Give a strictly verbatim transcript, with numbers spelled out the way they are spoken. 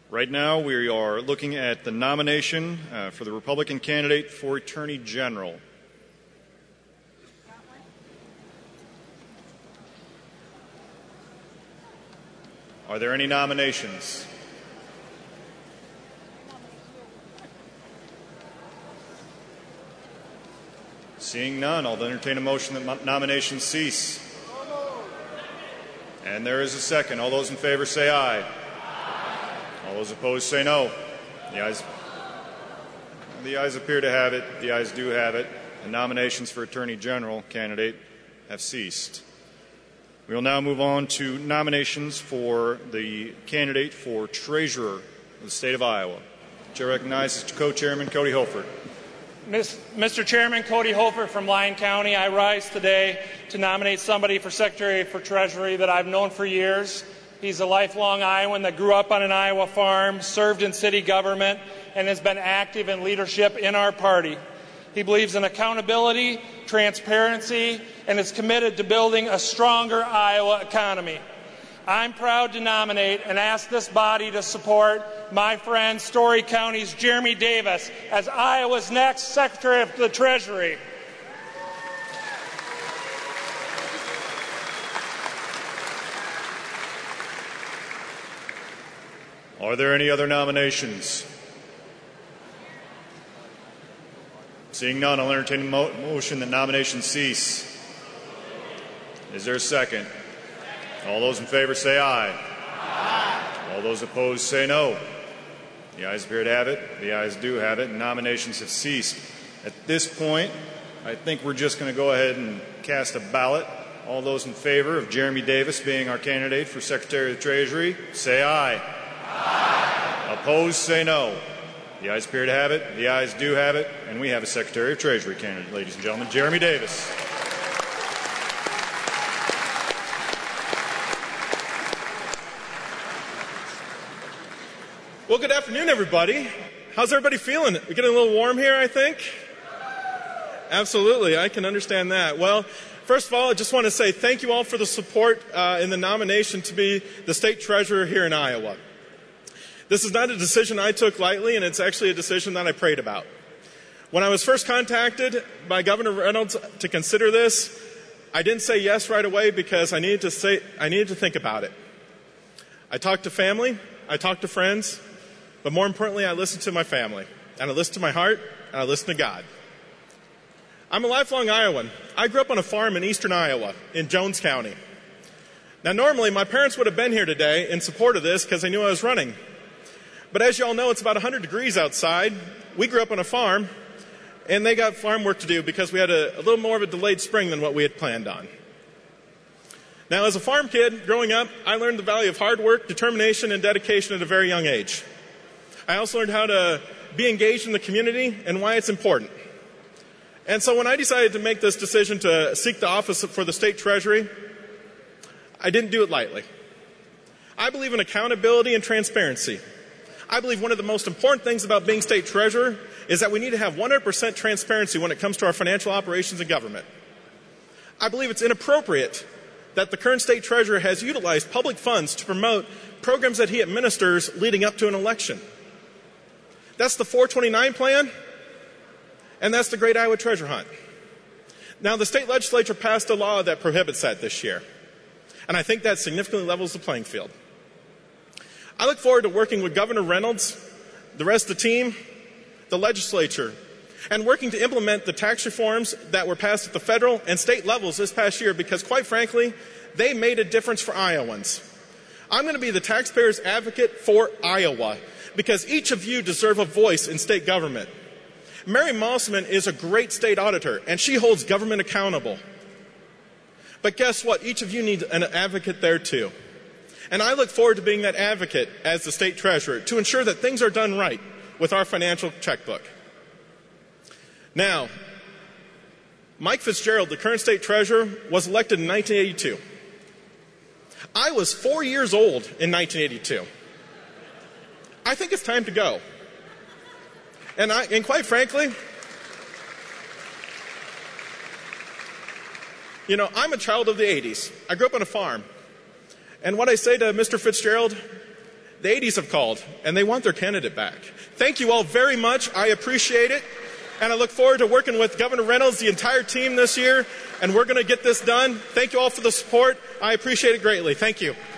Right now, we are looking at the nomination uh, for the Republican candidate for Attorney General. Are there any nominations? Seeing none, I'll entertain a motion that nominations cease. And there is a second. All those in favor say aye. All those opposed say no. The ayes, the ayes appear to have it. The ayes do have it. The nominations for Attorney General candidate have ceased. We will now move on to nominations for the candidate for Treasurer of the state of Iowa. The chair recognizes Co-Chairman Cody Holford. Mister Chairman, Cody Holford from Lyon County. I rise today to nominate somebody for Secretary for Treasury that I've known for years. He's a lifelong Iowan that grew up on an Iowa farm, served in city government, and has been active in leadership in our party. He believes in accountability, transparency, and is committed to building a stronger Iowa economy. I'm proud to nominate and ask this body to support my friend Story County's Jeremy Davis as Iowa's next Secretary of the Treasury. Are there any other nominations? Seeing none, I'll entertain a mo- motion that nominations cease. Is there a second? All those in favor say aye. Aye. All those opposed say no. The ayes appear to have it. The ayes do have it. And nominations have ceased. At this point, I think we're just going to go ahead and cast a ballot. All those in favor of Jeremy Davis being our candidate for Secretary of the Treasury, say aye. Aye. Opposed, say no. The ayes appear to have it. The ayes do have it. And we have a Secretary of Treasury candidate, ladies and gentlemen, Jeremy Davis. Well, good afternoon, everybody. How's everybody feeling? We're getting a little warm here, I think? Absolutely, I can understand that. Well, first of all, I just want to say thank you all for the support uh, in the nomination to be the state treasurer here in Iowa. This is not a decision I took lightly, and it's actually a decision that I prayed about. When I was first contacted by Governor Reynolds to consider this, I didn't say yes right away because I needed to say I needed to think about it. I talked to family, I talked to friends, but more importantly, I listened to my family, and I listened to my heart, and I listened to God. I'm a lifelong Iowan. I grew up on a farm in eastern Iowa, in Jones County. Now, normally, my parents would have been here today in support of this because they knew I was running. But as you all know, it's about one hundred degrees outside. We grew up on a farm, and they got farm work to do because we had a, a little more of a delayed spring than what we had planned on. Now, as a farm kid growing up, I learned the value of hard work, determination, and dedication at a very young age. I also learned how to be engaged in the community and why it's important. And so when I decided to make this decision to seek the office for the state treasury, I didn't do it lightly. I believe in accountability and transparency. I believe one of the most important things about being state treasurer is that we need to have one hundred percent transparency when it comes to our financial operations and government. I believe it's inappropriate that the current state treasurer has utilized public funds to promote programs that he administers leading up to an election. That's the four twenty-nine plan, and that's the Great Iowa Treasure Hunt. Now, the state legislature passed a law that prohibits that this year, and I think that significantly levels the playing field. I look forward to working with Governor Reynolds, the rest of the team, the legislature, and working to implement the tax reforms that were passed at the federal and state levels this past year because, quite frankly, they made a difference for Iowans. I'm going to be the taxpayer's advocate for Iowa because each of you deserve a voice in state government. Mary Mossman is a great state auditor, and she holds government accountable. But guess what? Each of you needs an advocate there, too. And I look forward to being that advocate as the state treasurer to ensure that things are done right with our financial checkbook. Now, Mike Fitzgerald, the current state treasurer, was elected in nineteen eighty-two. I was four years old in nineteen eighty-two. I think it's time to go. And, I, and quite frankly, you know, I'm a child of the eighties. I grew up on a farm. And what I say to Mister Fitzgerald the eighties have called, and they want their candidate back. Thank you all very much. I appreciate it. And I look forward to working with Governor Reynolds, the entire team this year, and we're going to get this done. Thank you all for the support. I appreciate it greatly. Thank you.